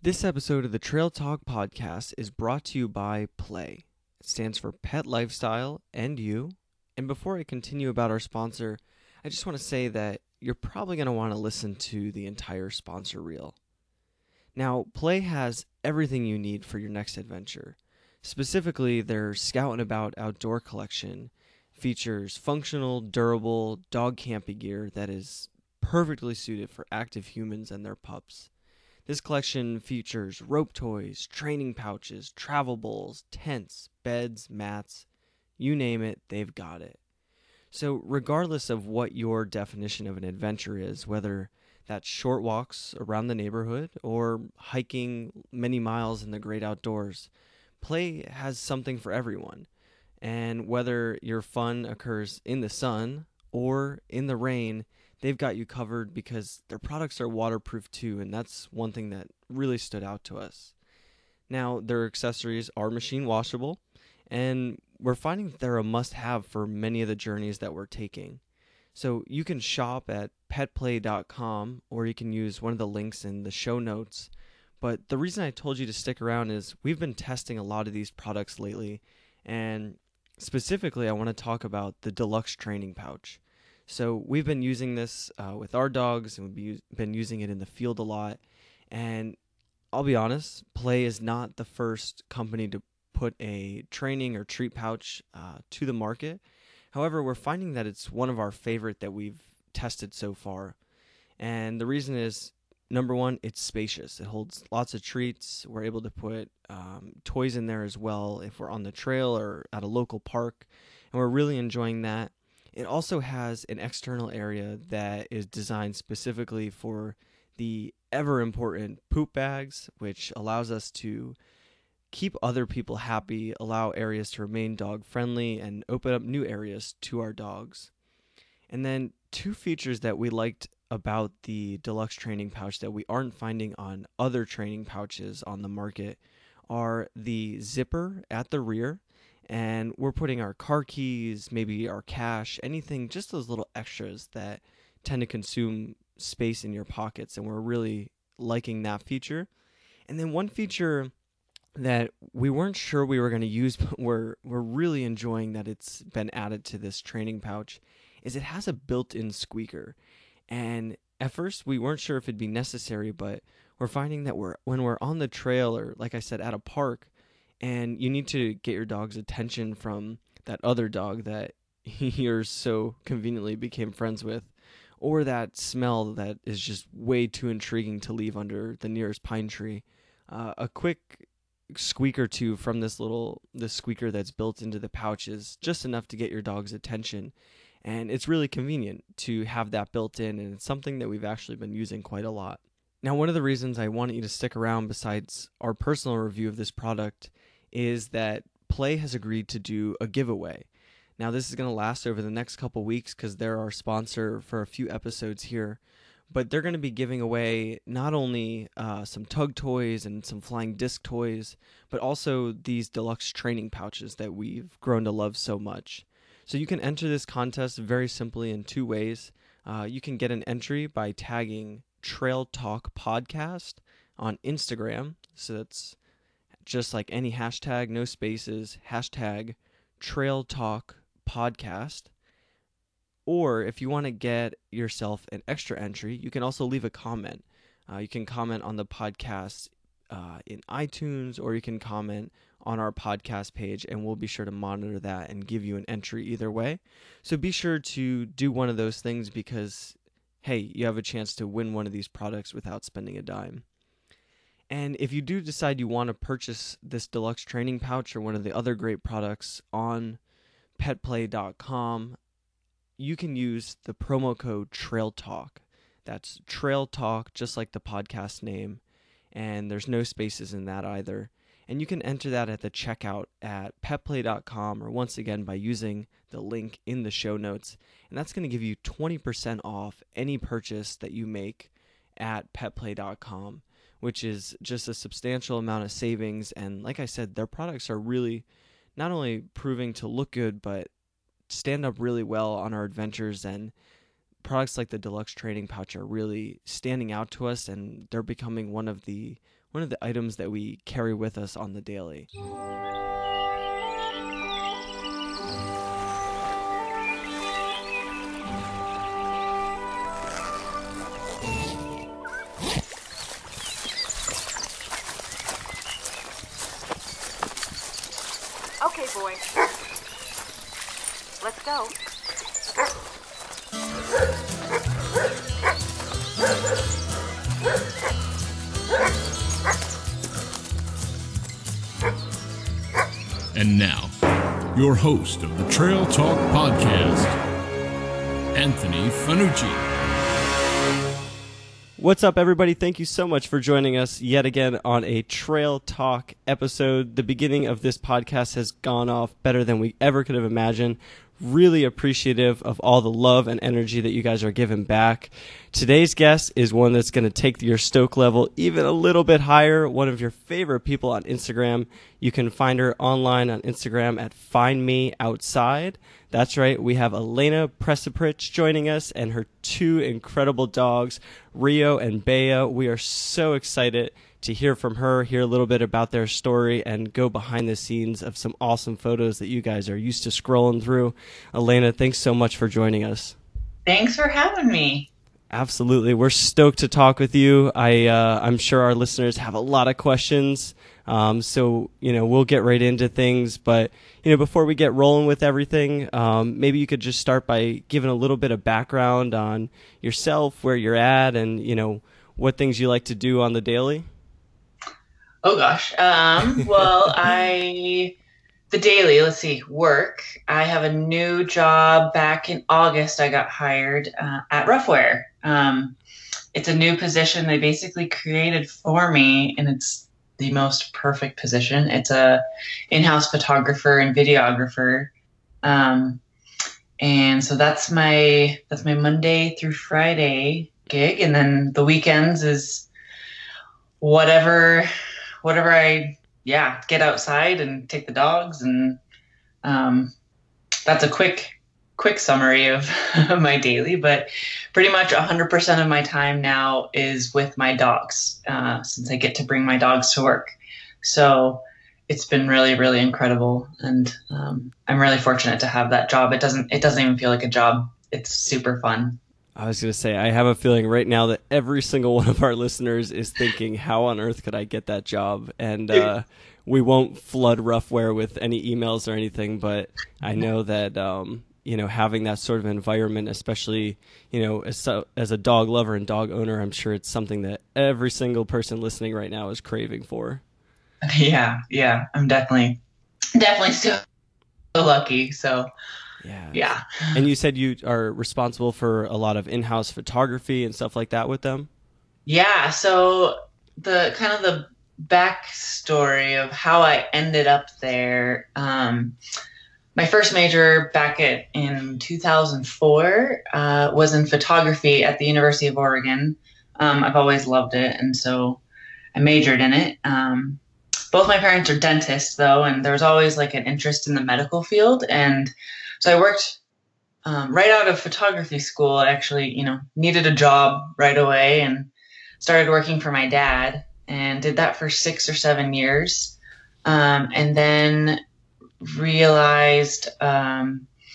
This episode of the Trail Talk podcast is brought to you by Play. It stands for Pet Lifestyle and You. And before I continue about our sponsor, I just want to say that you're probably going to want to listen to the entire sponsor reel. Now, Play has everything you need for your next adventure. Specifically, their Scout and About outdoor collection features functional, durable dog camping gear that is perfectly suited for active humans and their pups. This collection features rope toys, training pouches, travel bowls, tents, beds, mats, you name it, they've got it. So regardless of what your definition of an adventure is, whether that's short walks around the neighborhood or hiking many miles in the great outdoors, Play has something for everyone. And whether your fun occurs in the sun or in the rain, they've got you covered because their products are waterproof too, and that's one thing that really stood out to us. Now, their accessories are machine washable, and we're finding that they're a must have for many of the journeys that we're taking. So you can shop at petplay.com or you can use one of the links in the show notes. But the reason I told you to stick around is we've been testing a lot of these products lately, and specifically, I want to talk about the Deluxe Training Pouch. So we've been using this with our dogs, and we've been using it in the field a lot. And I'll be honest, Play is not the first company to put a training or treat pouch to the market. However, we're finding that it's one of our favorite that we've tested so far. And the reason is, number one, it's spacious. It holds lots of treats. We're able to put toys in there as well if we're on the trail or at a local park, and we're really enjoying that. It also has an external area that is designed specifically for the ever important poop bags, which allows us to keep other people happy, allow areas to remain dog friendly, and open up new areas to our dogs. And then two features that we liked about the Deluxe Training Pouch that we aren't finding on other training pouches on the market are the zipper at the rear, and we're putting our car keys, maybe our cash, anything, just those little extras that tend to consume space in your pockets, and we're really liking that feature. And then one feature that we weren't sure we were going to use, but we're really enjoying that it's been added to this training pouch, is it has a built-in squeaker. And at first we weren't sure if it'd be necessary, but we're finding that when we're on the trail or, like I said, at a park, and you need to get your dog's attention from that other dog that yours so conveniently became friends with, or that smell that is just way too intriguing to leave under the nearest pine tree, a quick squeak or two from this squeaker that's built into the pouch is just enough to get your dog's attention. And it's really convenient to have that built in, and it's something that we've actually been using quite a lot. Now, one of the reasons I want you to stick around besides our personal review of this product is that Play has agreed to do a giveaway. Now, this is going to last over the next couple weeks because they're our sponsor for a few episodes here, but they're going to be giving away not only some tug toys and some flying disc toys, but also these deluxe training pouches that we've grown to love so much. So you can enter this contest very simply in two ways. You can get an entry by tagging Trail Talk Podcast on Instagram. So that's just like any hashtag, no spaces, hashtag Trail Talk Podcast. Or if you want to get yourself an extra entry, you can also leave a comment. You can comment on the podcast in iTunes, or you can comment on our podcast page, and we'll be sure to monitor that and give you an entry either way. So be sure to do one of those things because, hey, you have a chance to win one of these products without spending a dime. And if you do decide you want to purchase this deluxe training pouch or one of the other great products on petplay.com, you can use the promo code TrailTalk. That's Trail Talk, just like the podcast name, and there's no spaces in that either. And you can enter that at the checkout at petplay.com, or once again by using the link in the show notes. And that's going to give you 20% off any purchase that you make at petplay.com, which is just a substantial amount of savings. And like I said, their products are really not only proving to look good, but stand up really well on our adventures. And products like the Deluxe Training Pouch are really standing out to us, and they're becoming one of the items that we carry with us on the daily. Okay, boys. Let's go. And now, your host of the Trail Talk Podcast, Anthony Fanucci. What's up, everybody? Thank you so much for joining us yet again on a Trail Talk episode. The beginning of this podcast has gone off better than we ever could have imagined. Really appreciative of all the love and energy that you guys are giving back. Today's guest is one that's going to take your stoke level even a little bit higher. One of your favorite people on Instagram. You can find her online on Instagram at FindMeOutside. That's right. We have Elena Preciprich joining us and her two incredible dogs, Rio and Bea. We are so excited to hear from her, hear a little bit about their story, and go behind the scenes of some awesome photos that you guys are used to scrolling through. Elena, thanks so much for joining us. Thanks for having me. Absolutely. We're stoked to talk with you. I'm sure our listeners have a lot of questions. So, we'll get right into things. But, before we get rolling with everything, maybe you could just start by giving a little bit of background on yourself, where you're at, and, what things you like to do on the daily. Oh, gosh. Well, the daily, let's see, work. I have a new job. Back in August, I got hired at Roughwear. It's a new position they basically created for me, and it's the most perfect position. It's a in-house photographer and videographer. And so that's my Monday through Friday gig. And then the weekends is whatever I get outside and take the dogs. And that's a quick summary of my daily, but pretty much 100% of my time now is with my dogs, since I get to bring my dogs to work. So it's been really, really incredible. And I'm really fortunate to have that job. It doesn't even feel like a job. It's super fun. I was going to say, I have a feeling right now that every single one of our listeners is thinking, how on earth could I get that job? And we won't flood Roughwear with any emails or anything, but I know that, having that sort of environment, especially, as a dog lover and dog owner, I'm sure it's something that every single person listening right now is craving for. Yeah. I'm definitely so lucky. So yeah. And you said you are responsible for a lot of in-house photography and stuff like that with them? Yeah. So the backstory of how I ended up there, my first major back in 2004 was in photography at the University of Oregon. I've always loved it, and so I majored in it. Both my parents are dentists, though, and there was always like an interest in the medical field. And so I worked right out of photography school. I actually, needed a job right away and started working for my dad and did that for 6 or 7 years. And then realized that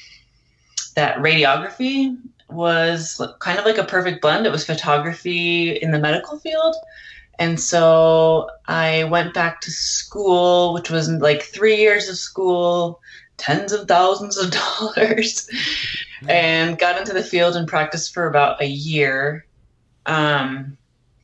radiography was kind of like a perfect blend. It was photography in the medical field. And so I went back to school, which was like 3 years of school, tens of thousands of dollars, and got into the field and practiced for about a year. And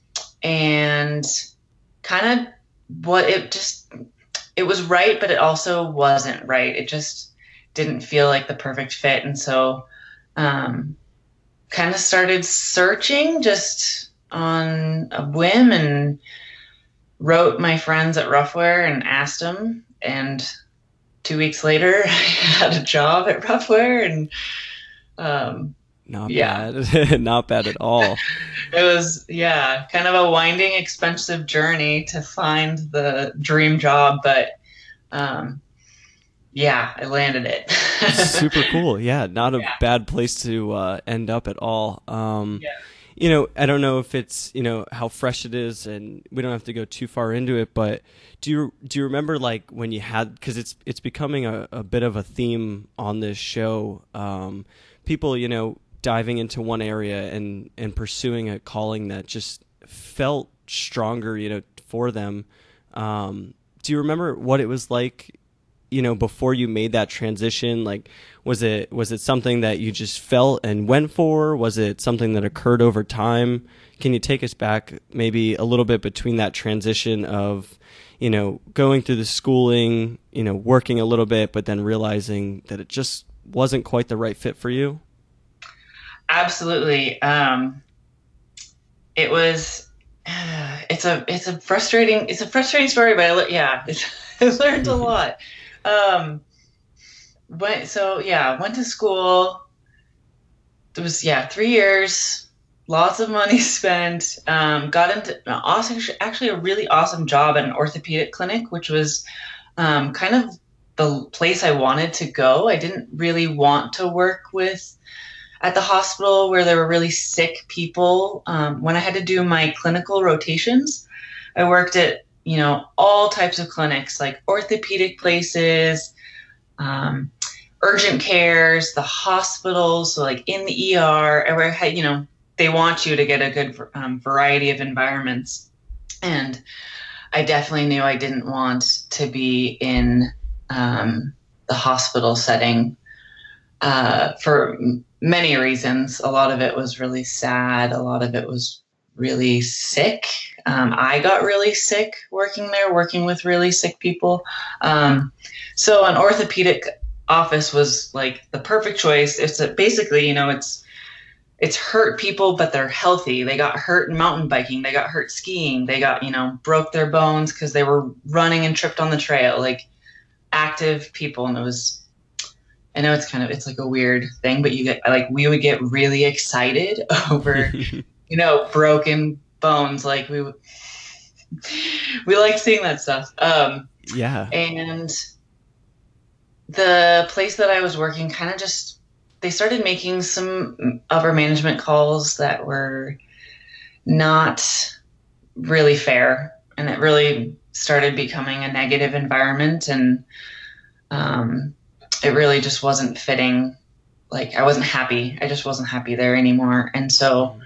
kind of it was right, but it also wasn't right. It just didn't feel like the perfect fit. And so kind of started searching just on a whim and wrote my friends at Roughwear and asked them. And 2 weeks later, I had a job at Roughwear. And Not bad. Not bad at all. It was, kind of a winding, expensive journey to find the dream job. But Yeah, I landed it. Super cool. Yeah, not a Yeah. bad place to end up at all. Yeah. I don't know if it's, how fresh it is, and we don't have to go too far into it, but do you remember like when you had, because it's becoming a bit of a theme on this show, people, diving into one area and pursuing a calling that just felt stronger, for them. Do you remember what it was like, before you made that transition? Like, was it something that you just felt and went for? Was it something that occurred over time? Can you take us back maybe a little bit between that transition of, going through the schooling, working a little bit, but then realizing that it just wasn't quite the right fit for you? Absolutely. It was. It's a frustrating story, but yeah, I learned a lot. Um, went to school. It was, 3 years, lots of money spent. Got into actually a really awesome job at an orthopedic clinic, which was kind of the place I wanted to go. I didn't really want to work with at the hospital where there were really sick people. When I had to do my clinical rotations, I worked at, all types of clinics, like orthopedic places, um, urgent cares, the hospitals, so like in the ER, everywhere, they want you to get a good variety of environments. And I definitely knew I didn't want to be in the hospital setting for many reasons. A lot of it was really sad. A lot of it was really sick. I got really sick working there, working with really sick people. So an orthopedic office was like the perfect choice. Basically, it's hurt people, but they're healthy. They got hurt in mountain biking. They got hurt skiing. They got, broke their bones because they were running and tripped on the trail. Like active people. And I know it's like a weird thing, but we would get really excited over, broken bones. Like we like seeing that stuff. Yeah. And the place that I was working kind of they started making some upper management calls that were not really fair. And it really started becoming a negative environment. And it really just wasn't fitting. Like I wasn't happy. I just wasn't happy there anymore. And so,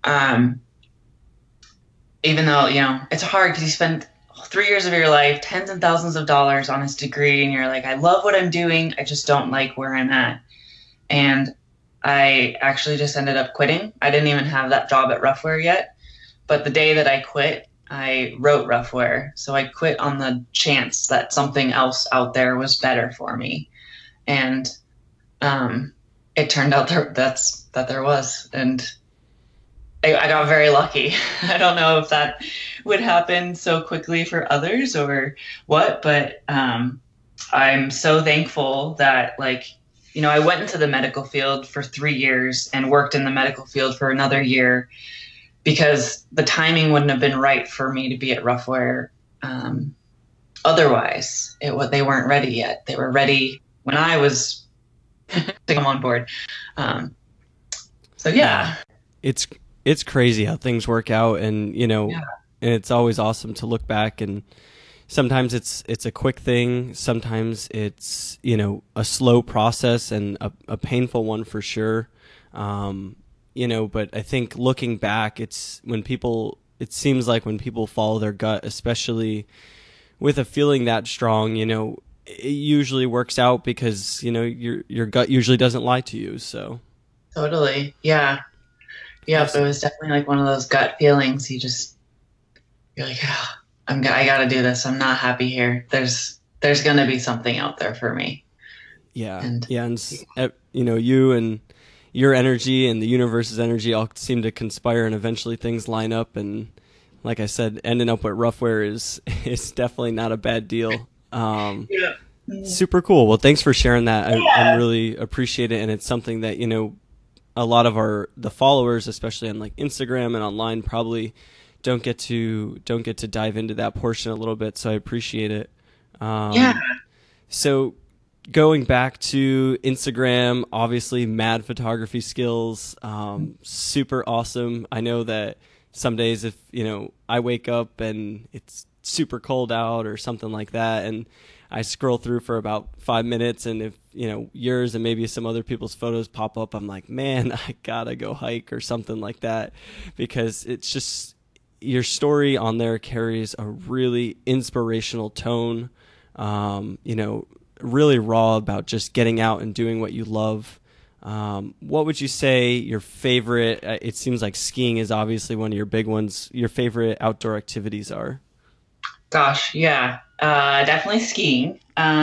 even though, it's hard because you spend 3 years of your life, tens and thousands of dollars on this degree, and you're like, I love what I'm doing. I just don't like where I'm at. And I actually just ended up quitting. I didn't even have that job at Roughwear yet. But the day that I quit, I wrote Roughwear. So I quit on the chance that something else out there was better for me. And it turned out that there was. And I got very lucky. I don't know if that would happen so quickly for others or what, but I'm so thankful that, I went into the medical field for 3 years and worked in the medical field for another year because the timing wouldn't have been right for me to be at Roughwear. Otherwise, they weren't ready yet. They were ready when I was to come on board. So yeah. It's crazy how things work out, and Yeah. and it's always awesome to look back, and sometimes it's a quick thing, sometimes it's a slow process and a painful one for sure. But I think looking back, it seems like when people follow their gut, especially with a feeling that strong, it usually works out because your gut usually doesn't lie to you. So Totally. Yeah. Yep. awesome. It was definitely like one of those gut feelings. You're like, oh, I got to do this. I'm not happy here. There's going to be something out there for me. Yeah, And yeah, and you and your energy and the universe's energy all seem to conspire, and eventually things line up. And like I said, ending up with Roughwear is definitely not a bad deal. yeah. Super cool. Well, thanks for sharing that. I Yeah. really appreciate it, and it's something that a lot of the followers, especially on like Instagram and online, probably don't get to dive into that portion a little bit. So I appreciate it. Yeah. So going back to Instagram, obviously mad photography skills, super awesome. I know that some days if, I wake up and it's super cold out or something like that, and I scroll through for about 5 minutes, and if, yours and maybe some other people's photos pop up, I'm like, man, I gotta go hike or something like that, because it's just, your story on there carries a really inspirational tone, really raw about just getting out and doing what you love. What would you say your favorite, it seems like skiing is obviously one of your big ones, your favorite outdoor activities are? Gosh, yeah, definitely skiing.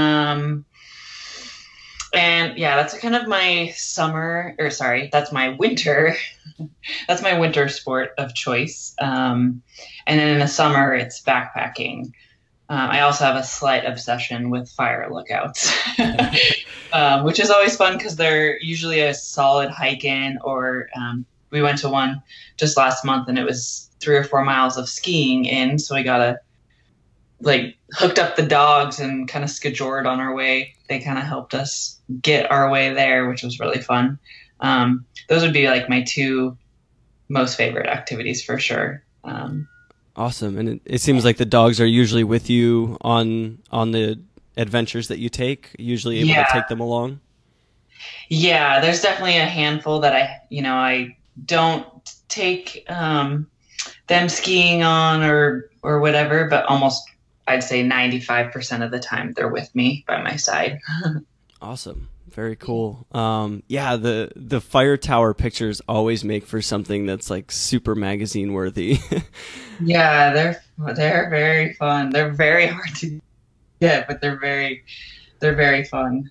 And yeah, that's kind of my that's my winter, that's my winter sport of choice. And then in the summer, it's backpacking. I also have a slight obsession with fire lookouts, which is always fun because they're usually a solid hike in, or we went to one just last month and it was 3 or 4 miles of skiing in. So we got hooked up the dogs and kind of skejored on our way. They kind of helped us get our way there, which was really fun. Those would be like my two most favorite activities for sure. Awesome. And it seems like the dogs are usually with you on the adventures that you take, usually able to take them along. Yeah, there's definitely a handful that I don't take them skiing on or whatever, but almost I'd say 95% of the time they're with me by my side. Awesome. Very cool. The fire tower pictures always make for something that's like super magazine worthy. Yeah, they're very fun. They're very hard to get, but they're very fun.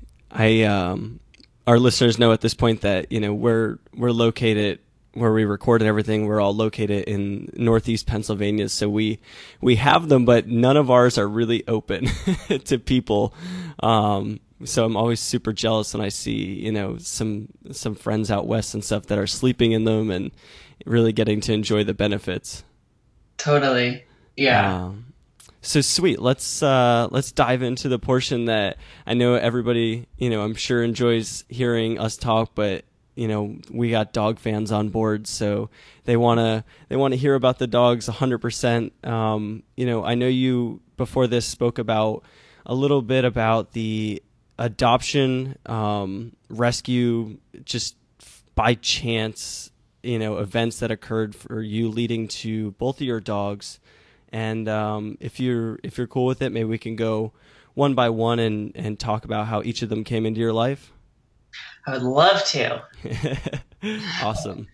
Our listeners know at this point that, we're located where we record and everything. We're all located in Northeast Pennsylvania. So we have them, but none of ours are really open to people. So I'm always super jealous when I see, some friends out west and stuff that are sleeping in them and really getting to enjoy the benefits. Totally. Yeah. So sweet. Let's dive into the portion that I know everybody, I'm sure enjoys hearing us talk, but we got dog fans on board, so they want to hear about the dogs 100%. I know you before this spoke about a little bit about the adoption, rescue, just by chance, events that occurred for you leading to both of your dogs. And if you're cool with it, maybe we can go one by one and talk about how each of them came into your life. I would love to. Awesome.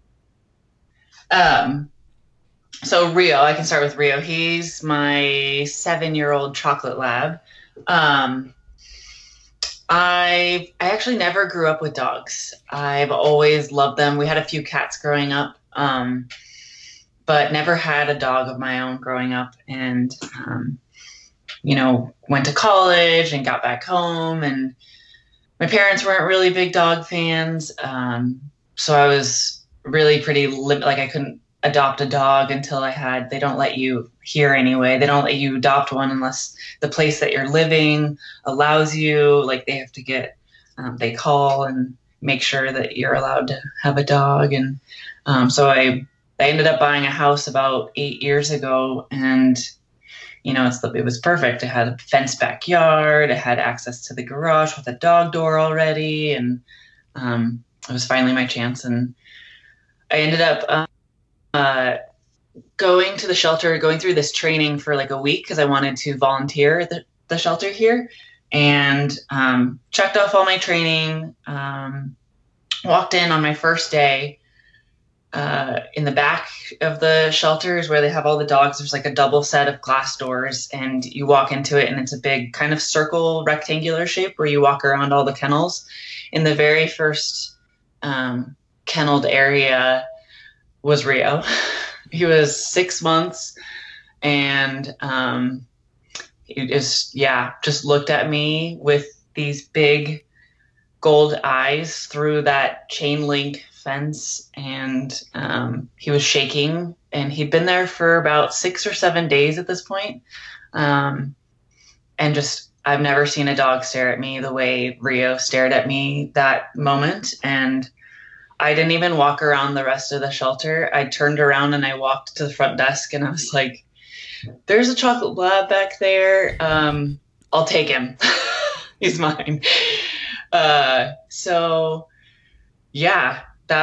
So Rio, I can start with Rio. He's my 7-year-old chocolate lab. I actually never grew up with dogs. I've always loved them. We had a few cats growing up, but never had a dog of my own growing up. And, went to college and got back home, and my parents weren't really big dog fans. So I was really pretty I couldn't adopt a dog until they don't let you here anyway. They don't let you adopt one unless the place that you're living allows you. Like they have to get, they call and make sure that you're allowed to have a dog. And so I ended up buying a house about 8 years ago, and it was perfect. It had a fenced backyard. It had access to the garage with a dog door already, and it was finally my chance. And I ended up going to the shelter, going through this training for like a week because I wanted to volunteer at the shelter here, and checked off all my training. Walked in on my first day. In the back of the shelters where they have all the dogs, there's like a double set of glass doors, and you walk into it and it's a big kind of circle rectangular shape where you walk around all the kennels. In the very first kenneled area was Rio. He was 6 months, and he just looked at me with these big gold eyes through that chain link fence, and he was shaking, and he'd been there for about 6 or 7 days at this point, and just I've never seen a dog stare at me the way Rio stared at me that moment. And I didn't even walk around the rest of the shelter. I turned around and I walked to the front desk and I was like, there's a chocolate lab back there. I'll take him. He's mine. So yeah,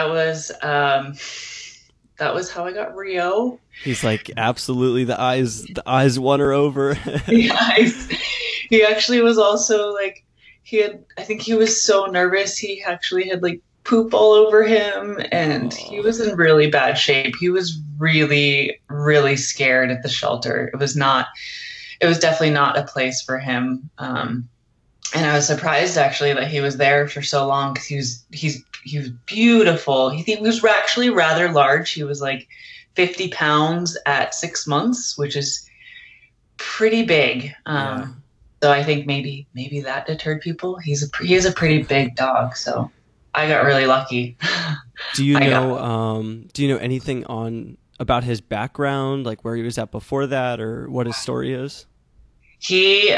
that was how I got Rio. He's like, absolutely, the eyes won her over. Yeah, he actually was also like, I think he was so nervous. He actually had like poop all over him and he was in really bad shape. He was really, really scared at the shelter. It was definitely not a place for him. And I was surprised actually that he was there for so long because he was beautiful. He was actually rather large. He was like 50 pounds at 6 months, which is pretty big. Yeah. So I think maybe that deterred people. He is a pretty big dog, so I got really lucky. Do you know anything about his background, like where he was at before that, or what his story is? He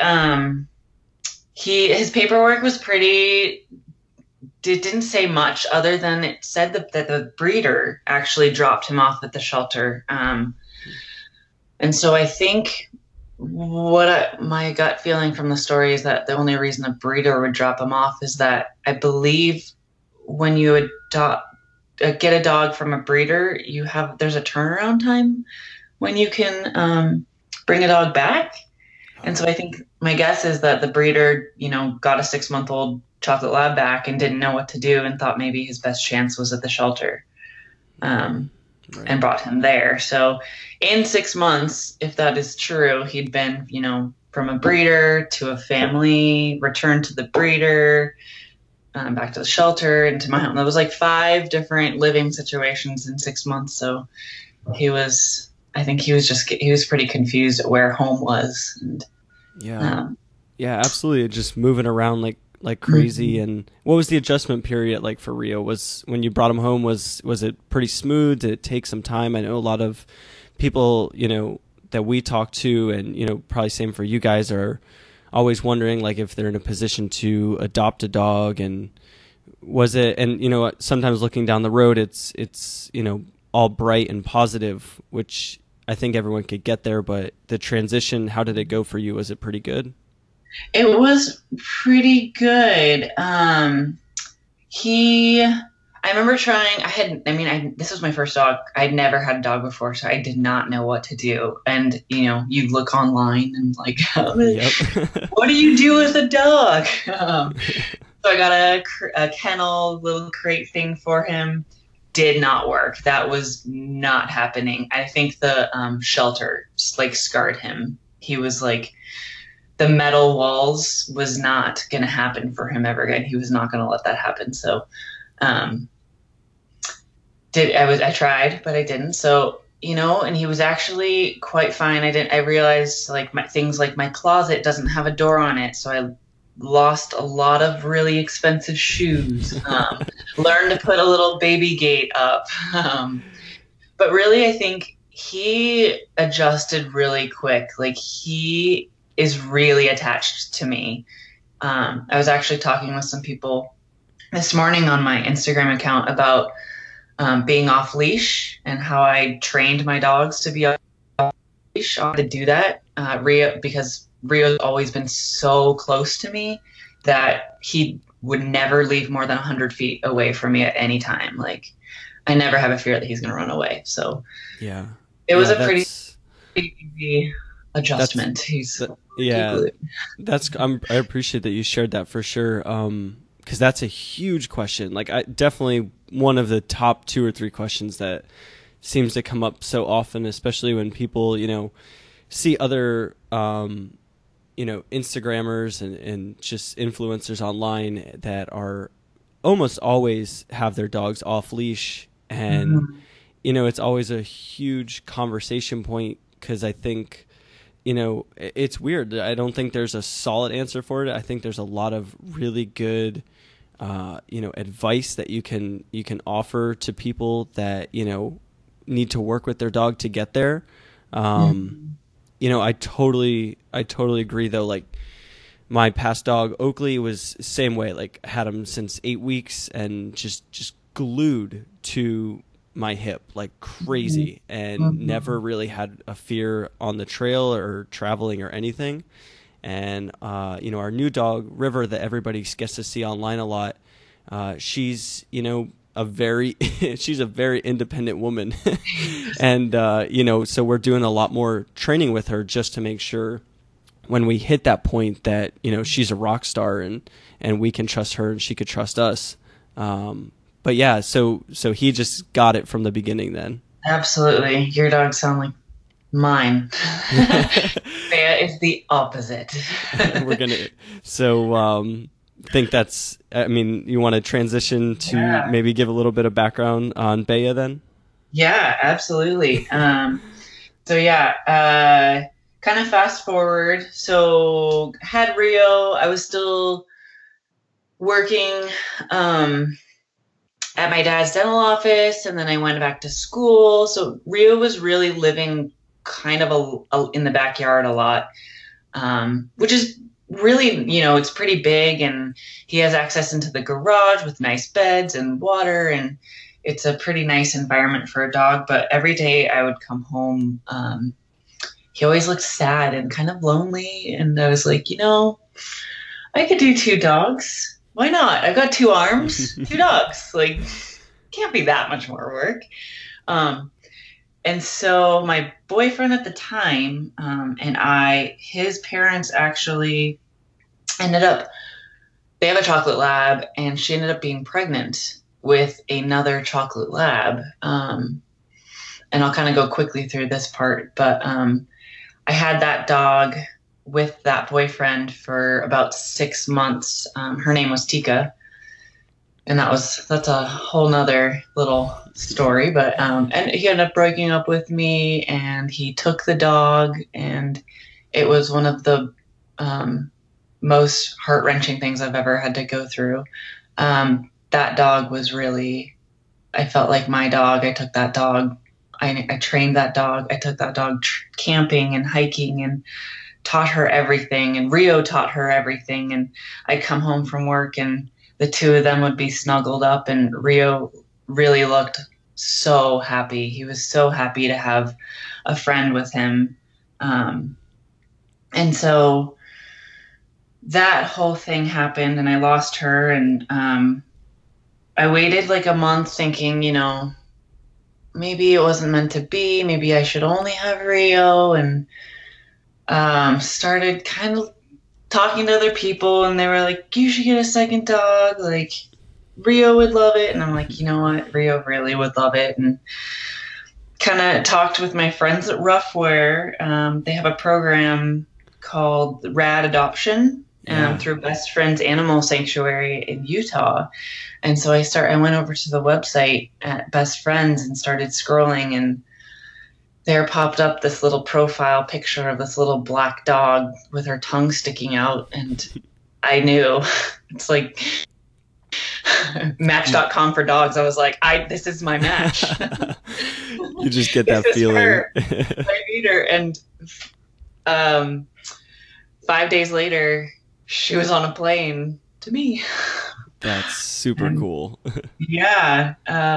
his paperwork was pretty. It didn't say much other than it said that the breeder actually dropped him off at the shelter. And so I think my gut feeling from the story is that the only reason a breeder would drop him off is that I believe when you get a dog from a breeder, there's a turnaround time when you can bring a dog back. And so I think my guess is that the breeder, got a 6-month-old chocolate lab back and didn't know what to do and thought maybe his best chance was at the shelter. Right. And brought him there. So in 6 months, if that is true, he'd been, from a breeder to a family, returned to the breeder, back to the shelter, into my home. That was like 5 different living situations in 6 months. So I think he was pretty confused at where home was. And, yeah. Yeah, absolutely. Just moving around like crazy. Mm-hmm. And what was the adjustment period like for Rio? Was when you brought him home, was it pretty smooth? Did it take some time? I know a lot of people, that we talk to, and probably same for you guys, are always wondering like if they're in a position to adopt a dog. And was it, and sometimes looking down the road, it's all bright and positive, which I think everyone could get there, but the transition, how did it go for you? Was it pretty good? It was pretty good. I remember trying, this was my first dog. I'd never had a dog before, so I did not know what to do. And, you look online and like, Yep. what do you do with a dog? So I got a kennel, little crate thing for him. Did not work. That was not happening. I think the shelter like scarred him. He was like, the metal walls was not going to happen for him ever again. He was not going to let that happen. So, I tried, but I didn't. So, and he was actually quite fine. I realized like things like my closet doesn't have a door on it. So I lost a lot of really expensive shoes. Learned to put a little baby gate up. But really, I think he adjusted really quick. Like he is really attached to me. I was actually talking with some people this morning on my Instagram account about being off leash and how I trained my dogs to be off leash, to do that. Because Rio's always been so close to me that he would never leave more than 100 feet away from me at any time. Like I never have a fear that he's going to run away. So yeah, it was a pretty easy adjustment. I appreciate that you shared that for sure. Because that's a huge question. Like I definitely one of the top 2 or 3 questions that seems to come up so often, especially when people, see other, Instagrammers and just influencers online that are almost always have their dogs off leash. And, it's always a huge conversation point because I think, it's weird. I don't think there's a solid answer for it. I think there's a lot of really good, advice that you can offer to people that, need to work with their dog to get there. I totally agree though. Like my past dog Oakley was same way. Like had him since 8 weeks and just glued to my hip like crazy, and never really had a fear on the trail or traveling or anything. And our new dog River, that everybody gets to see online a lot, she's a very she's a very independent woman. And so we're doing a lot more training with her just to make sure when we hit that point that she's a rock star, and we can trust her and she could trust us. But yeah, so he just got it from the beginning then. Absolutely. Your dogs sound like mine. Bea is the opposite. We're gonna think that's, you want to transition to maybe give a little bit of background on Bea then? Yeah, absolutely. Kind of fast forward. So had Rio, I was still working at my dad's dental office, and then I went back to school. So Rio was really living kind of in the backyard a lot, which is really, it's pretty big, and he has access into the garage with nice beds and water, and it's a pretty nice environment for a dog. But every day I would come home, he always looked sad and kind of lonely. And I was like, I could do 2 dogs. Why not? I've got 2 arms, 2 dogs. Like, can't be that much more work. And so my boyfriend at the time, and his parents actually they have a chocolate lab, and she ended up being pregnant with another chocolate lab. And I'll kind of go quickly through this part, but I had that dog with that boyfriend for about 6 months. Her name was Tika. And that's a whole nother little story, but, and he ended up breaking up with me, and he took the dog, and it was one of the, most heart-wrenching things I've ever had to go through. That dog was really, I felt like my dog. I took that dog. I trained that dog. I took that dog camping and hiking and taught her everything. And Rio taught her everything. And I'd come home from work, and the 2 of them would be snuggled up, and Rio really looked so happy. He was so happy to have a friend with him. And so that whole thing happened, and I lost her, and I waited like a month thinking, maybe it wasn't meant to be. Maybe I should only have Rio, and started kind of talking to other people, and they were like, you should get a second dog. Like, Rio would love it. And I'm like, you know what? Rio really would love it. And kind of talked with my friends at Roughwear. They have a program called Rad Adoption through Best Friends Animal Sanctuary in Utah. And so I went over to the website at Best Friends and started scrolling, and there popped up this little profile picture of this little black dog with her tongue sticking out. And I knew it's like Match.com for dogs. I was like, this is my match. You just get that feeling. I need her. And 5 days later, she was on a plane to me. That's super cool. Yeah.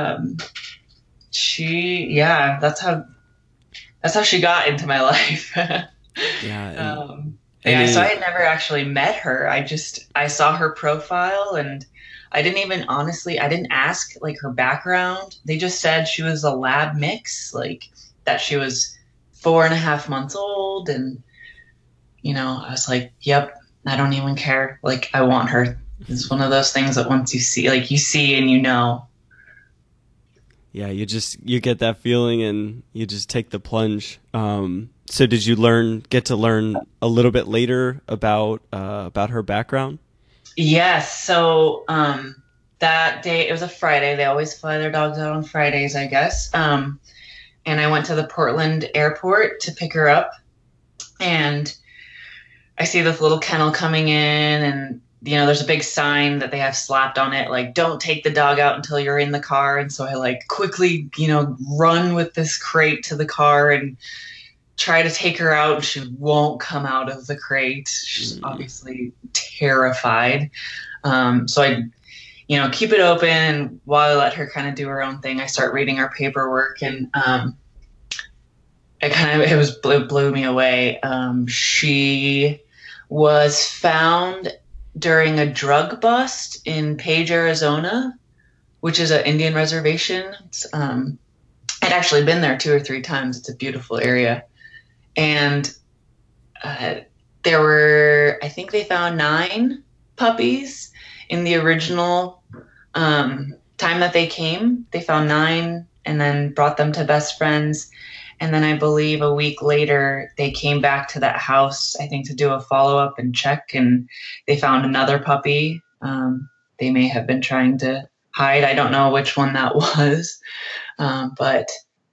That's how she got into my life. Yeah. So I had never actually met her. I saw her profile, and I didn't ask like her background. They just said she was a lab mix, like that she was 4.5 months old. And, I was like, yep, I don't even care. Like, I want her. It's one of those things that once you see and Yeah, you get that feeling, and you just take the plunge. So did you get to learn a little bit later about her background? Yes. So that day, it was a Friday. They always fly their dogs out on Fridays, I guess. And I went to the Portland airport to pick her up, and I see this little kennel coming in, and there's a big sign that they have slapped on it, like, don't take the dog out until you're in the car. And so I like quickly, run with this crate to the car, and try to take her out and she won't come out of the crate. She's obviously terrified. So I, keep it open while I let her kind of do her own thing. I start reading her paperwork, and it blew me away. She was found during a drug bust in Page, Arizona, which is an Indian reservation. I'd actually been there 2 or 3 times. It's a beautiful area. And I think they found 9 puppies in the original time that they came. They found 9 and then brought them to Best Friends. And then I believe a week later, they came back to that house, I think, to do a follow-up and check. And they found another puppy. They may have been trying to hide. I don't know which one that was. But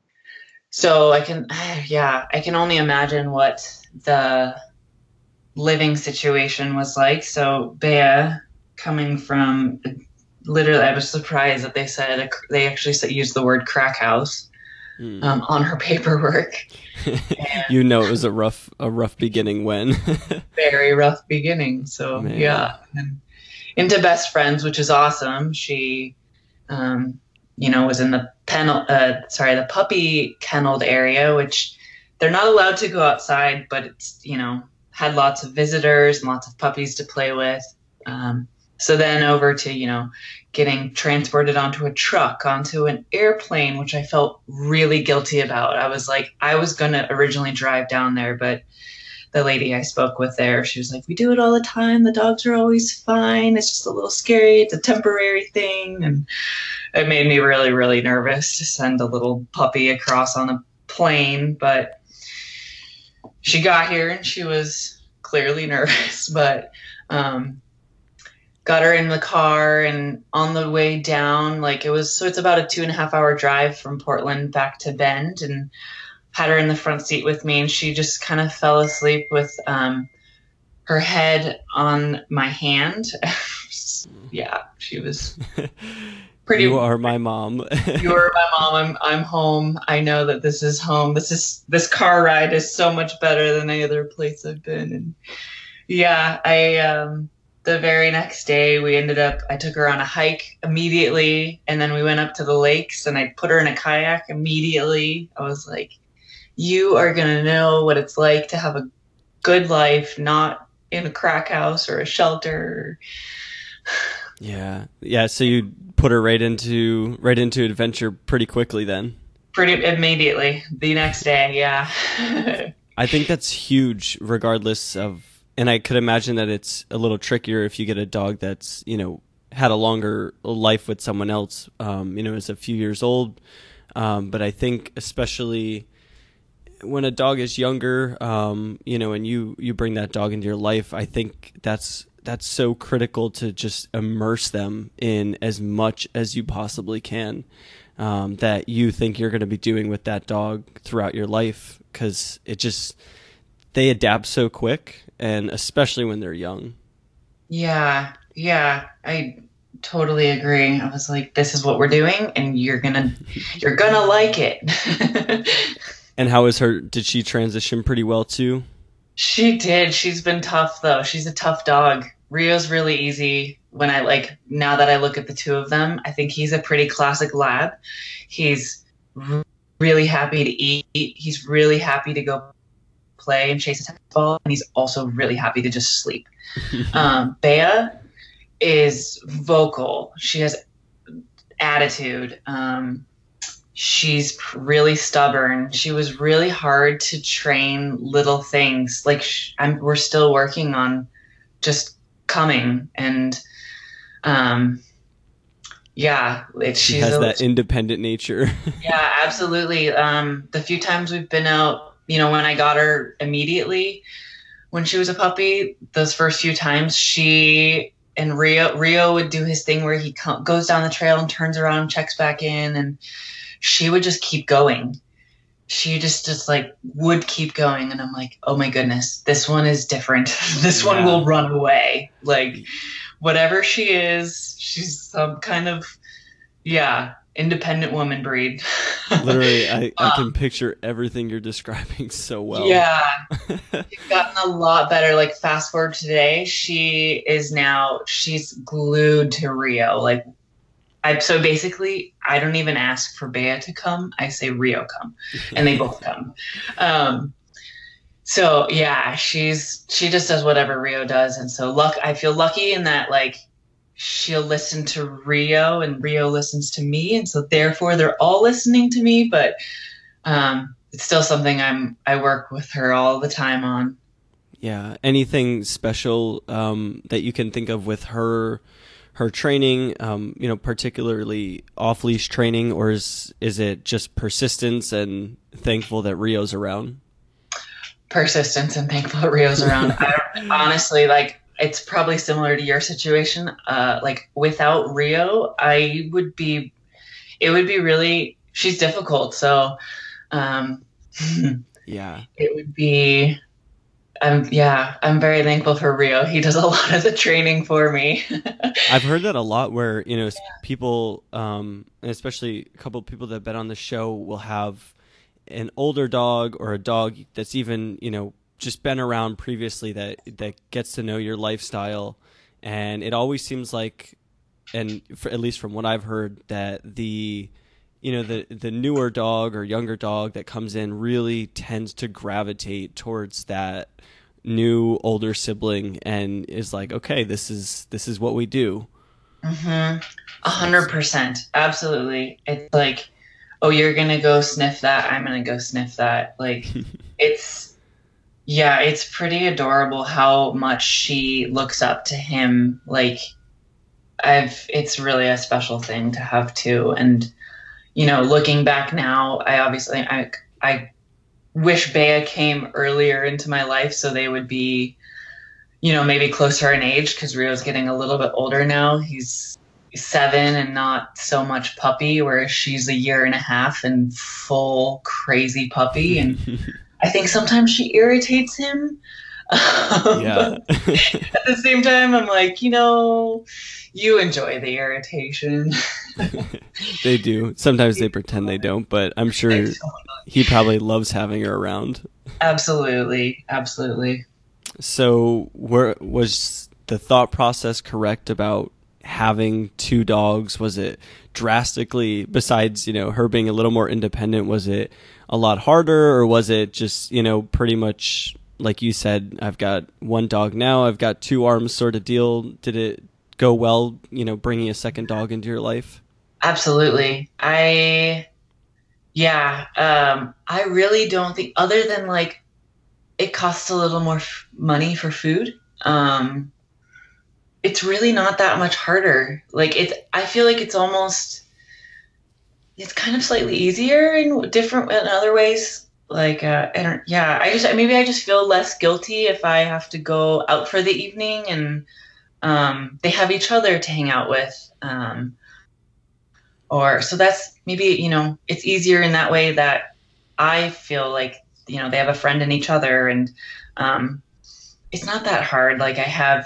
so I can only imagine what the living situation was like. So Bea, coming from literally, I was surprised that they actually used the word crack house on her paperwork. It was a rough beginning when. Very rough beginning. So Man. Yeah, and into Best Friends, which is awesome. She, was in the the puppy kenneled area, which they're not allowed to go outside, but it's, had lots of visitors and lots of puppies to play with. So then over to, getting transported onto a truck, onto an airplane, which I felt really guilty about. I was going to originally drive down there, but the lady I spoke with there, she was like, we do it all the time. The dogs are always fine. It's just a little scary. It's a temporary thing. And it made me really, really nervous to send a little puppy across on a plane. But she got here and she was clearly nervous, but got her in the car, and on the way down, it's about a 2.5 hour drive from Portland back to Bend, and had her in the front seat with me, and she just kind of fell asleep with her head on my hand. Yeah, she was pretty. You are my mom. You are my mom. I'm home. I know that this is home. This car ride is so much better than any other place I've been. And yeah, the very next day I took her on a hike immediately, and then we went up to the lakes, and I put her in a kayak immediately. I was like, you are going to know what it's like to have a good life, not in a crack house or a shelter. Yeah. So you put her right into adventure pretty quickly then. Pretty immediately, the next day. Yeah. I think that's huge, regardless of, and I could imagine that it's a little trickier if you get a dog that's, had a longer life with someone else, is a few years old. But I think especially when a dog is younger, and you bring that dog into your life, I think that's so critical to just immerse them in as much as you possibly can, that you think you're going to be doing with that dog throughout your life, because they adapt so quick, and especially when they're young. Yeah, I totally agree. I was like, this is what we're doing, and you're gonna like it. And how is her? Did she transition pretty well too? She did. She's been tough though. She's a tough dog. Rio's really easy. Now that I look at the two of them, I think he's a pretty classic lab. He's really happy to eat. He's really happy to go play and chase a tennis ball, and he's also really happy to just sleep. Bea is vocal. She has attitude. She's really stubborn. She was really hard to train little things. We're still working on just coming, and she has that independent nature. Yeah, absolutely. The few times we've been out, when I got her immediately when she was a puppy, those first few times, she and Rio would do his thing where he goes down the trail and turns around, checks back in, and she would just keep going. She just would keep going. And I'm like, oh my goodness, this one is different. This one will run away. Whatever she is, she's some kind of, independent woman breed. Literally, I can picture everything you're describing so well. Yeah, she's gotten a lot better. Like fast forward to today, she's glued to Rio. Like so basically I don't even ask for Bea to come. I say Rio come, and they both come. Um, so yeah, she just does whatever Rio does, and so I feel lucky in that like she'll listen to Rio and Rio listens to me, and so therefore they're all listening to me. But it's still something I work with her all the time on. Yeah. Anything special that you can think of with her training, particularly off leash training, or is it just persistence and thankful that Rio's around? Persistence and thankful that Rio's around. Honestly, like it's probably similar to your situation. Like without Rio, it would be really, she's difficult. So, um, Yeah. it would be, I'm very thankful for Rio. He does a lot of the training for me. I've heard that a lot where, people, especially a couple of people that have been on the show will have an older dog or a dog that's even, just been around previously that gets to know your lifestyle. And it always seems like, and at least from what I've heard, that the newer dog or younger dog that comes in really tends to gravitate towards that new older sibling and is like, okay, this is what we do. 100%. Absolutely. It's like, oh, you're going to go sniff that. I'm going to go sniff that. Like it's, yeah, it's pretty adorable how much she looks up to him. Like it's really a special thing to have too. And, looking back now, I wish Bea came earlier into my life so they would be, maybe closer in age because Rio's getting a little bit older now. He's 7 and not so much puppy, whereas she's a year and a half and full crazy puppy. And I think sometimes she irritates him. Yeah. But at the same time, I'm like, you enjoy the irritation. They do. Sometimes they pretend they don't, but I'm sure he probably loves having her around. Absolutely. Absolutely. So was the thought process correct about having 2 dogs? Was it drastically, besides, her being a little more independent, was it a lot harder, or was it just, pretty much like you said, I've got 1 dog now, I've got 2 arms sort of deal? Did it go well, bringing a second dog into your life? Absolutely. I really don't think, other than like it costs a little more money for food. It's really not that much harder. Like I feel like it's kind of slightly easier in other ways. Like, maybe I just feel less guilty if I have to go out for the evening and, they have each other to hang out with. So that's maybe, it's easier in that way that I feel like, they have a friend in each other, and, it's not that hard. Like I have,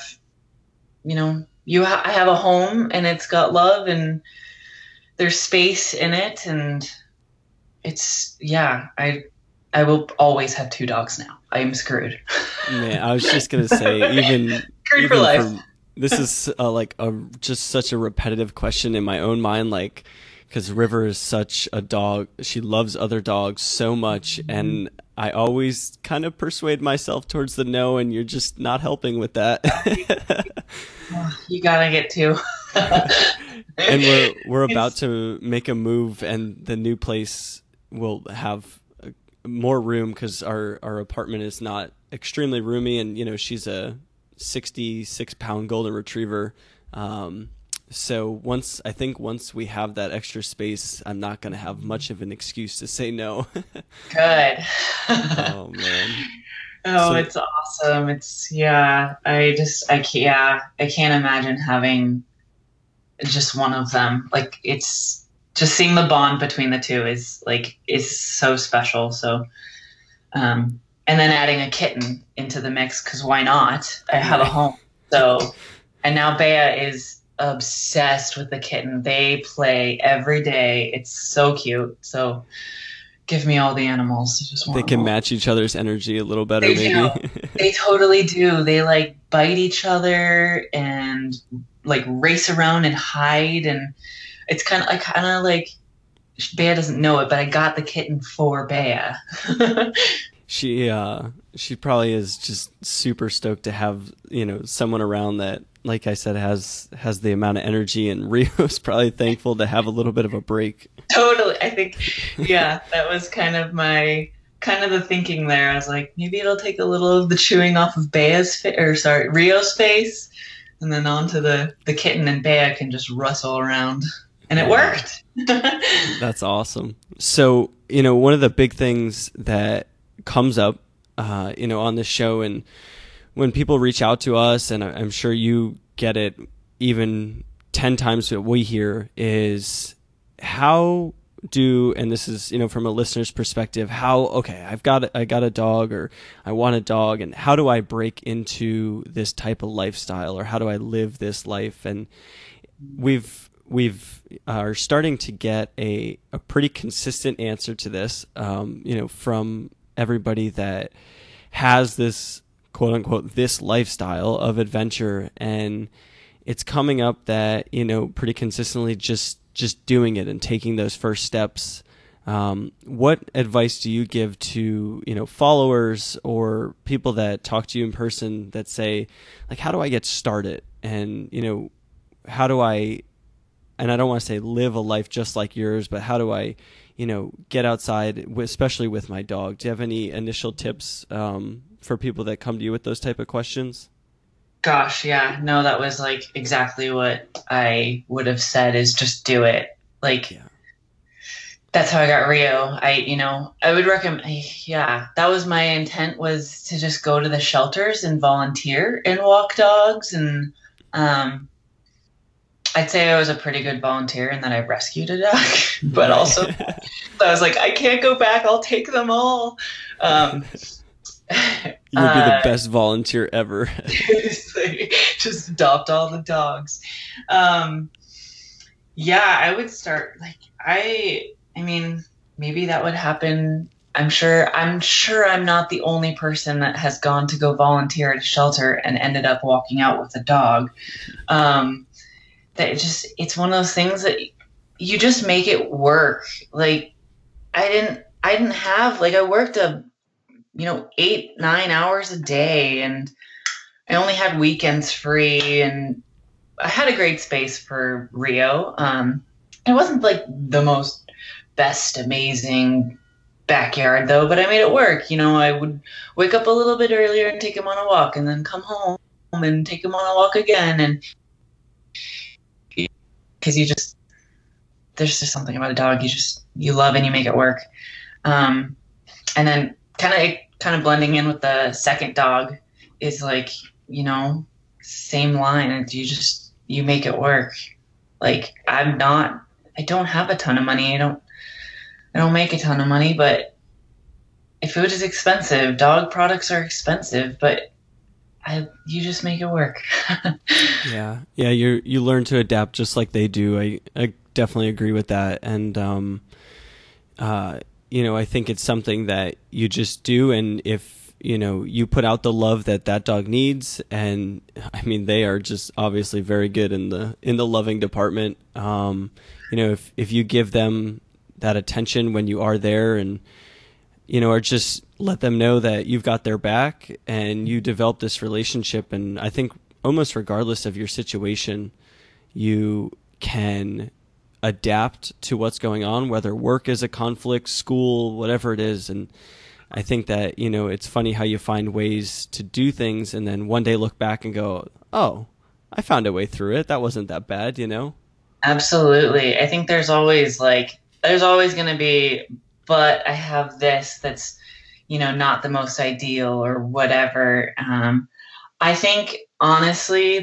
I have a home and it's got love and there's space in it, and it's, I will always have 2 dogs now. I am screwed. Man, I was just gonna say, screwed for life. This is just such a repetitive question in my own mind, like, because River is such a dog. She loves other dogs so much, and I always kind of persuade myself towards the no, and you're just not helping with that. You gotta get 2. And we're about to make a move, and the new place will have more room because our apartment is not extremely roomy, and she's a 66-pound golden retriever. So once we have that extra space, I'm not going to have much of an excuse to say no. Good. Oh man. Oh, it's awesome. I can't imagine having just one of them. Like it's just seeing the bond between the 2 is so special. So, and then adding a kitten into the mix, because why not? I have a home. So, and now Bea is obsessed with the kitten. They play every day. It's so cute. So give me all the animals. I just They want can them all. match each other's energy a little better, They do. maybe. They totally do. They like bite each other and like race around and hide, and it's kind of like Bea doesn't know it, but I got the kitten for Bea. She probably is just super stoked to have, someone around that, like I said, has the amount of energy, and Rio's probably thankful to have a little bit of a break. Totally. I think, yeah, that was kind of the thinking there. I was like, maybe it'll take a little of the chewing off of Rio's face, and then onto the kitten, and Bea can just rustle around. And it Yeah. worked. That's awesome. So, one of the big things that comes up, on this show, and when people reach out to us, and I'm sure you get it even 10 times what we hear, is how and this is, from a listener's perspective, okay, I got a dog, or I want a dog, and how do I break into this type of lifestyle, or how do I live this life? And we've are starting to get a pretty consistent answer to this, from everybody that has this quote unquote this lifestyle of adventure, and it's coming up that pretty consistently just doing it and taking those first steps. What advice do you give to followers or people that talk to you in person that say, like, how do I get started, and how do I, and I don't want to say live a life just like yours, but how do I get outside, especially with my dog? Do you have any initial tips for people that come to you with those type of questions? Gosh, yeah. No, that was like exactly what I would have said, is just do it. Like, Yeah. that's how I got Rio. I would recommend, yeah, that was my intent, was to just go to the shelters and volunteer and walk dogs. And I'd say I was a pretty good volunteer in that I rescued a dog, but Right. also I was like, I can't go back. I'll take them all. Um, You would be the best volunteer ever. just adopt all the dogs. Yeah, I would start like I mean, maybe that would happen. I'm sure I'm not the only person that has gone to go volunteer at a shelter and ended up walking out with a dog. Um, it's one of those things that you just make it work. Like I didn't have, like, I worked 8-9 hours a day, and I only had weekends free, and I had a great space for Rio. It wasn't like the most best amazing backyard though, but I made it work. I would wake up a little bit earlier and take him on a walk, and then come home and take him on a walk again. And because there's just something about a dog you love, and you make it work. And then kind of blending in with the second dog is like, same line. And you make it work. Like, I don't have a ton of money. I don't make a ton of money, but food is expensive. Dog products are expensive, but you just make it work. Yeah. You learn to adapt just like they do. I definitely agree with that. And I think it's something that you just do, and if you put out the love that dog needs, and I mean, they are just obviously very good in the loving department. If you give them that attention when you are there, and or just let them know that you've got their back, and you develop this relationship, and I think almost regardless of your situation, you can adapt to what's going on, whether work is a conflict, school, whatever it is. And I think that, it's funny how you find ways to do things, and then one day look back and go, oh, I found a way through it. That wasn't that bad, Absolutely. I think there's always going to be, but I have this that's, not the most ideal or whatever. I think honestly,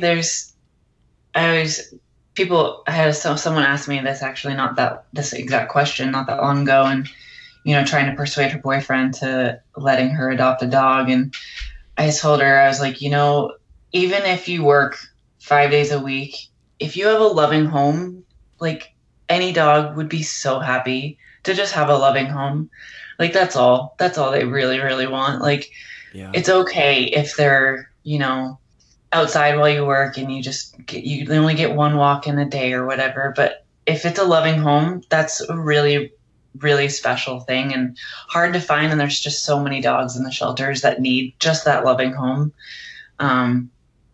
I had someone ask me this, actually, this exact question not that long ago, and trying to persuade her boyfriend to letting her adopt a dog. And I told her, I was like, even if you work 5 days a week, if you have a loving home, like any dog would be so happy to just have a loving home. Like that's all they really, really want. Like Yeah. it's okay if they're, outside while you work and you only get one walk in a day or whatever. But if it's a loving home, that's a really, really special thing and hard to find. And there's just so many dogs in the shelters that need just that loving home. Um,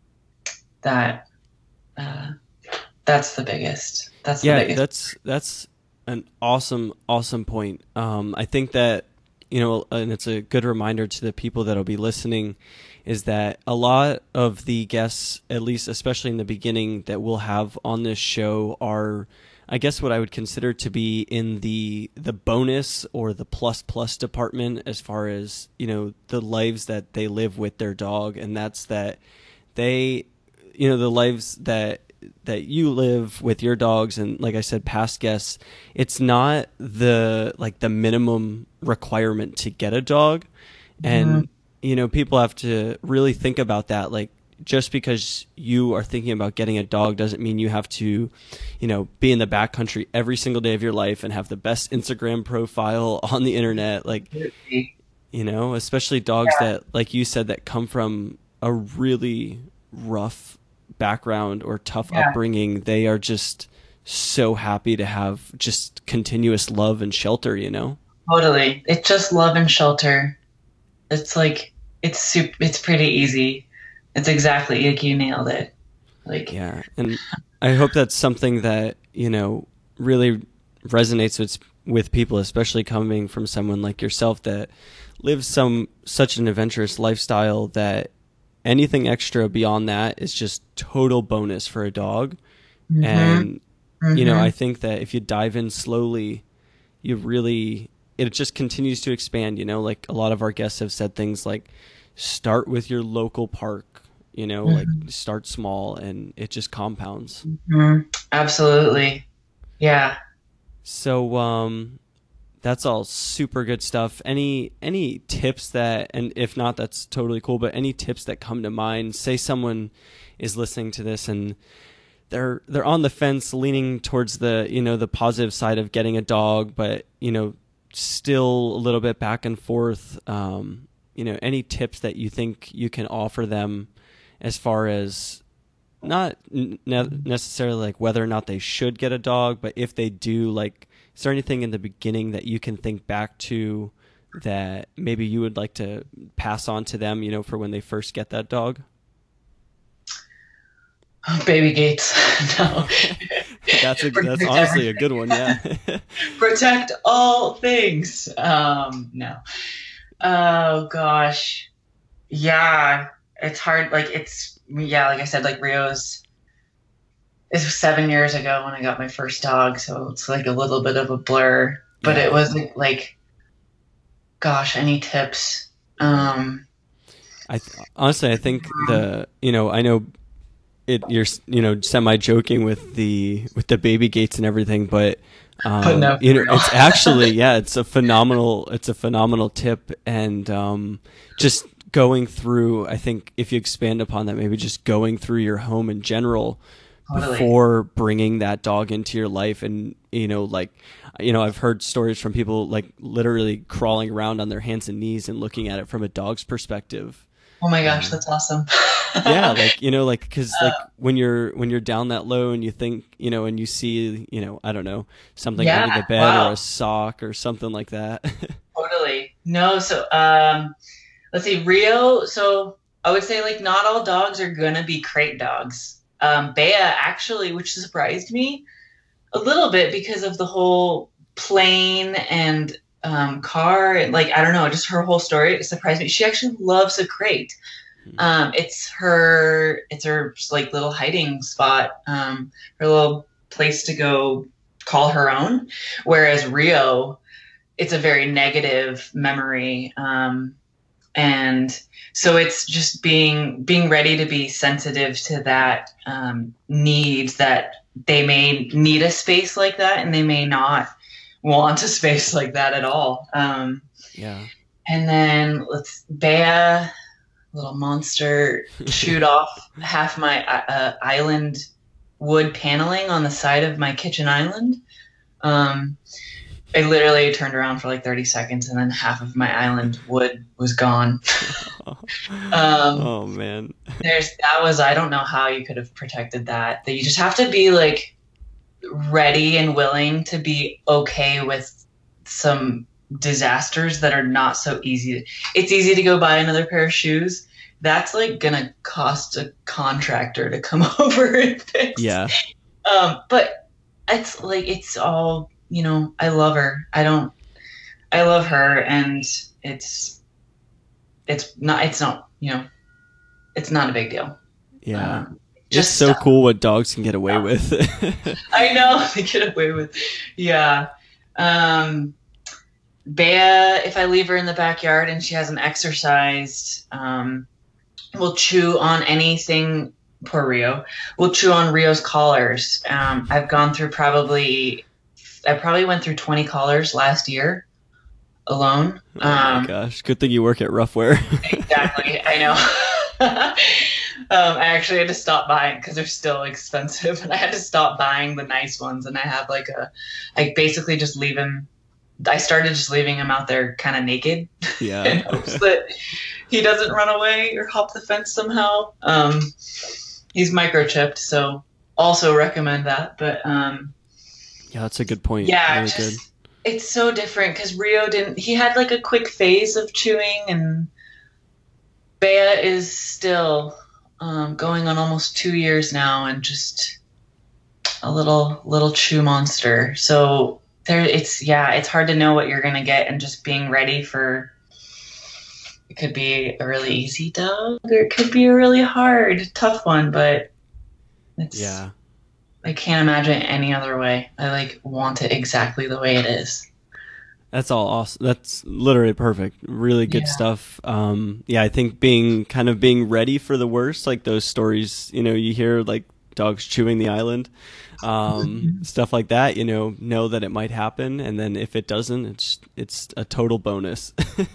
that that's the biggest. That's the Yeah, biggest. that's an awesome point. I think that, and it's a good reminder to the people that'll be listening, is that a lot of the guests, at least especially in the beginning, that we'll have on this show are, I guess, what I would consider to be in the bonus or the plus department, as far as, the lives that they live with their dog, and that's that they, the lives that you live with your dogs, and like I said, past guests, it's not the minimum requirement to get a dog. And people have to really think about that. Like, just because you are thinking about getting a dog doesn't mean you have to, be in the backcountry every single day of your life and have the best Instagram profile on the internet. Like, especially dogs that, like you said, that come from a really rough background or tough upbringing. They are just so happy to have just continuous love and shelter, Totally. It's just love and shelter. It's like it's pretty easy. It's exactly like you nailed it. Like yeah, and I hope that's something that really resonates with people, especially coming from someone like yourself that lives such an adventurous lifestyle, that anything extra beyond that is just total bonus for a dog. And I think that if you dive in slowly, it just continues to expand. Like a lot of our guests have said things like, start with your local park, like start small, and it just compounds. Absolutely. Yeah. So that's all super good stuff. Any tips that, and if not, that's totally cool, but any tips that come to mind? Say someone is listening to this and they're on the fence, leaning towards the the positive side of getting a dog, but still a little bit back and forth. Any tips that you think you can offer them, as far as not necessarily like whether or not they should get a dog, but if they do, like, is there anything in the beginning that you can think back to that maybe you would like to pass on to them, for when they first get that dog? Baby gates. No. That's honestly a good one. Yeah. Protect all things. No. Oh gosh. Yeah. It's hard. Like like I said, like it was 7 years ago when I got my first dog, so it's like a little bit of a blur. But Yeah. it wasn't like, gosh, any tips? Honestly, I think I know you're semi joking with the baby gates and everything, but No, it's actually it's a phenomenal tip. And just going through, I think if you expand upon that, maybe just going through your home in general totally. before bringing that dog into your life. And I've heard stories from people like literally crawling around on their hands and knees and looking at it from a dog's perspective. Oh my gosh, that's awesome. Yeah, because when you're down that low and you think, and you see, I don't know, something under the bed, wow. or a sock or something like that. Totally. No, so let's see, Rio. So I would say like not all dogs are gonna be crate dogs. Bea actually, which surprised me a little bit because of the whole plane and car, and like I don't know, just her whole story surprised me. She actually loves a crate. It's her like little hiding spot, her little place to go call her own. Whereas Rio, it's a very negative memory, and so it's just being ready to be sensitive to that need, that they may need a space like that and they may not want a space like that at all. Yeah. And then Bea, little monster, chewed off half my island wood paneling on the side of my kitchen island. I literally turned around for like 30 seconds and then half of my island wood was gone. Oh man. I don't know how you could have protected that. That you just have to be like ready and willing to be okay with some disasters that are not so easy. It's easy to go buy another pair of shoes. That's like gonna cost a contractor to come over and fix. Yeah. But it's all, I love her. I love her, and it's not a big deal. Yeah. Just so cool what dogs can get away with. I know, they get away with. Yeah. Bea, if I leave her in the backyard and she hasn't exercised, will chew on anything. Poor Rio. Will chew on Rio's collars. I've gone through I probably went through 20 collars last year alone. Oh my gosh. Good thing you work at Roughwear. Exactly. I know. I actually had to stop buying because they're still expensive, and I had to stop buying the nice ones. And I have I basically just leave him. I started just leaving him out there kind of naked. Yeah. In hopes that he doesn't run away or hop the fence somehow. He's microchipped, so also recommend that. But yeah, that's a good point. Yeah, really good. It's so different because Rio he had like a quick phase of chewing, and Bea is still going on almost 2 years now, and just a little chew monster. So it's hard to know what you're gonna get, and just being ready for. It could be a really easy dog, or it could be a really hard, tough one. But yeah. I can't imagine it any other way. I want it exactly the way it is. That's all awesome. That's literally perfect. Really good stuff. Yeah, I think being ready for the worst, like those stories, you hear like dogs chewing the island, stuff like that, know that it might happen. And then if it doesn't, it's a total bonus.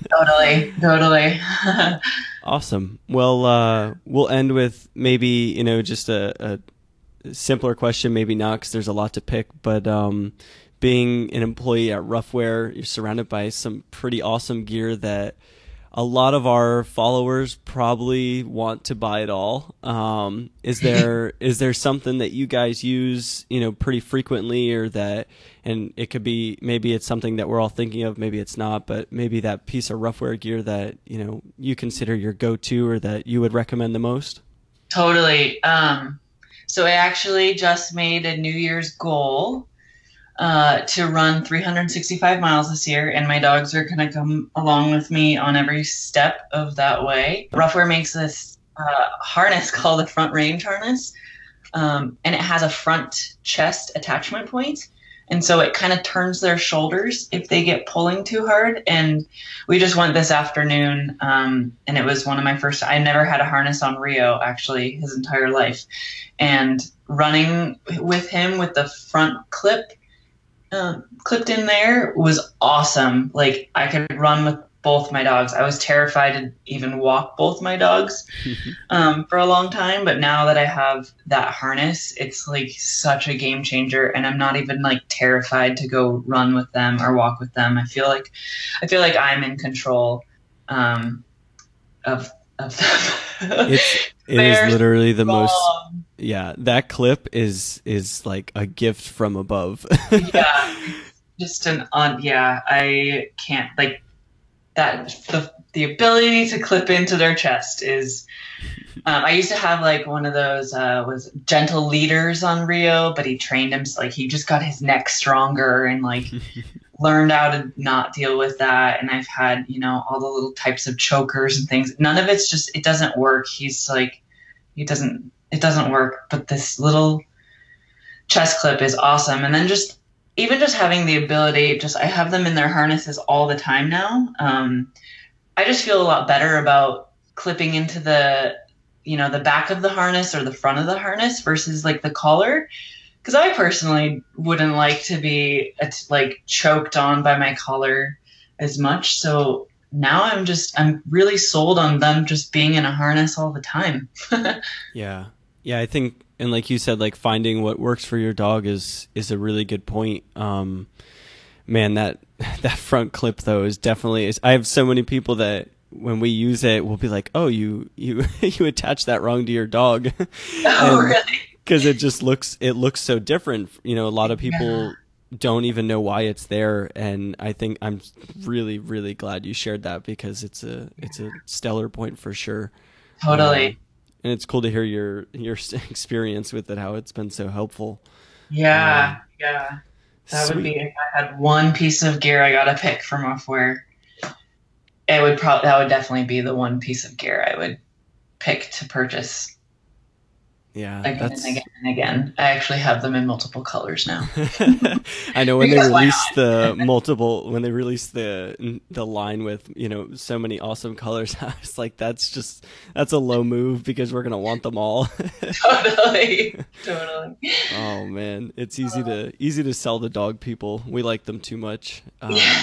Totally. Awesome. Well, we'll end with maybe, just a simpler question, maybe not, because there's a lot to pick, but being an employee at Roughwear, you're surrounded by some pretty awesome gear that a lot of our followers probably want to buy it all. Is there something that you guys use, pretty frequently, or that, and it could be, maybe it's something that we're all thinking of, maybe it's not, but maybe that piece of Roughwear gear that, you consider your go-to, or that you would recommend the most? Totally. So I actually just made a New Year's goal to run 365 miles this year, and my dogs are going to come along with me on every step of that way. Roughwear makes this harness called a front range harness, and it has a front chest attachment point. And so it kind of turns their shoulders if they get pulling too hard. And we just went this afternoon, and it was one of my first. I never had a harness on Rio, actually, his entire life. And running with him with the front clip clipped in there was awesome. Like, I could run with both my dogs. I was terrified to even walk both my dogs for a long time, but now that I have that harness, it's like such a game changer, and I'm not even like terrified to go run with them or walk with them. I feel like I'm in control of them. It is literally the most. Yeah, that clip is like a gift from above. Yeah, just I can't, like, that the ability to clip into their chest is. I used to have like one of those was gentle leaders on Rio, but he trained him, like he just got his neck stronger and like learned how to not deal with that. And I've had all the little types of chokers and things. None of it's just, it doesn't work. He's like, it doesn't work. But this little chest clip is awesome. And then just having the ability, I have them in their harnesses all the time now. I just feel a lot better about clipping into the back of the harness or the front of the harness versus like the collar. Because I personally wouldn't like to be like choked on by my collar as much. So now I'm really sold on them just being in a harness all the time. Yeah. Yeah, I think, and like you said, like finding what works for your dog is a really good point. Man, that that front clip though is definitely. I have so many people that when we use it, we'll be like, "Oh, you you attach that wrong to your dog," Oh, and really? because it looks so different. You know, a lot of Yeah, people don't even know why it's there, and I think I'm really glad you shared that because it's a stellar point for sure. totally. And it's cool to hear your experience with it, how it's been so helpful. Yeah, Um, yeah. That would be Sweet. if I had one piece of gear I got to pick from off where it would probably that would definitely be the one piece of gear I would pick to purchase Yeah, again and again that's. and again. I actually have them in multiple colors now I know because why when they released the line with, you know, so many awesome colors, I was like, that's a low move because we're gonna want them all. not? Totally, totally. Oh man, it's easy to sell the dog people. We like them too much. Yeah,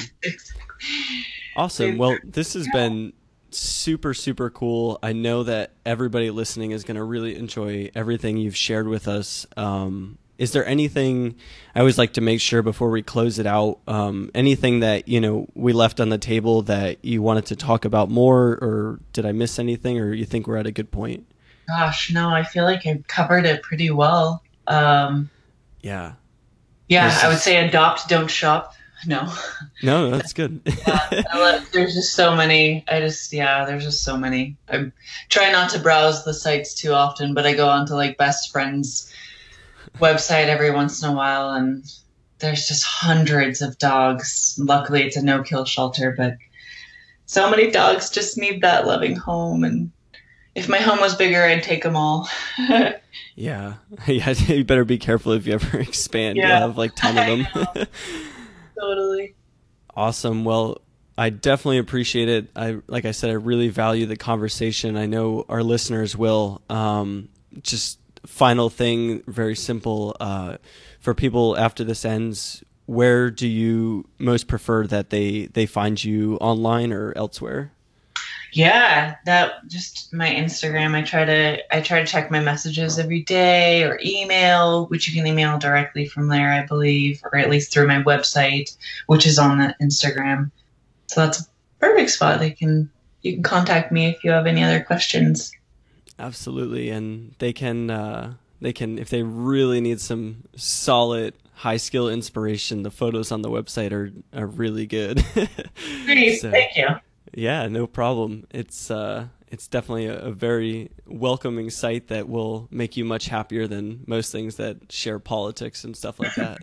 Awesome. Well, this has been super cool. I know that everybody listening is going to really enjoy everything you've shared with us. Is there anything I always like to make sure before we close it out? Anything that you know we left on the table that you wanted to talk about more, or did I miss anything, or you think we're at a good point? gosh, no, I feel like I covered it pretty well. Yeah, Yeah, this I would is say adopt, don't shop. No. no, that's good. There's just so many. Yeah, there's just so many. I try not to browse the sites too often, but I go onto like best friends website every once in a while, and there's just hundreds of dogs. Luckily, it's a no-kill shelter, but so many dogs just need that loving home. And if my home was bigger, I'd take them all. Yeah, yeah. You better be careful if you ever expand. You'll Yeah, have like 10 of I them. know, totally. Awesome. Well, I definitely appreciate it. Like I said, I really value the conversation. I know our listeners will. Just final thing, very simple. For people after this ends, where do you most prefer that they find you online or elsewhere? Yeah, that just my Instagram. I try to check my messages every day or email, which you can email directly from there, I believe, or at least through my website, which is on the Instagram. So that's a perfect spot. You can contact me if you have any other questions. Absolutely, and they can if they really need some solid high skill inspiration. The photos on the website are really good. Great, So thank you. yeah, no problem. It's definitely a very welcoming site that will make you much happier than most things that share politics and stuff like that.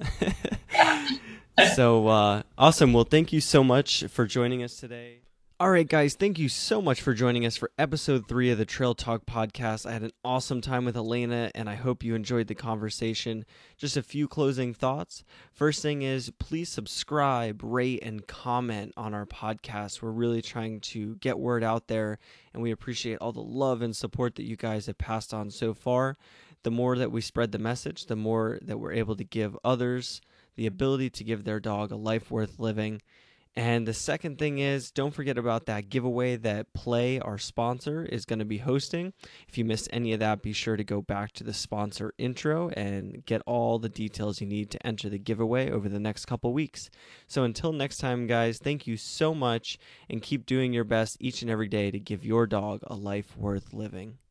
So awesome. Well, thank you so much for joining us today. All right, guys, thank you so much for joining us for episode 3 of the Trail Talk podcast. I had an awesome time with Elena, and I hope you enjoyed the conversation. Just a few closing thoughts. First thing is, please subscribe, rate, and comment on our podcast. We're really trying to get word out there, and we appreciate all the love and support that you guys have passed on so far. The more that we spread the message, the more that we're able to give others the ability to give their dog a life worth living. And the second thing is, don't forget about that giveaway that Play, our sponsor, is going to be hosting. If you missed any of that, be sure to go back to the sponsor intro and get all the details you need to enter the giveaway over the next couple weeks. So until next time, guys, thank you so much, and keep doing your best each and every day to give your dog a life worth living.